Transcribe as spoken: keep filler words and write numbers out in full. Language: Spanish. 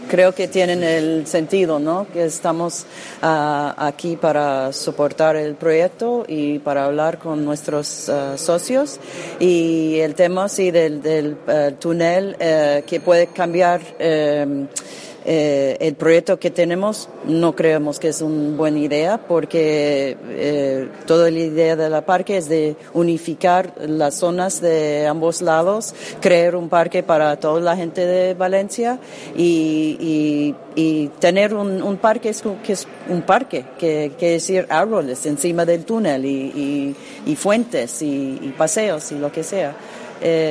creo que tienen el sentido, ¿no? Que estamos uh, aquí para soportar el proyecto y para hablar con nuestros uh, socios. Y el tema, sí, del, del uh, túnel uh, que puede cambiar uh, Eh, el proyecto que tenemos no creemos que es una buena idea porque eh, toda la idea de la parque es de unificar las zonas de ambos lados, crear un parque para toda la gente de Valencia y, y, y tener un, un parque es, que es un parque, que, que es decir árboles encima del túnel y, y, y fuentes y, y paseos y lo que sea. Eh,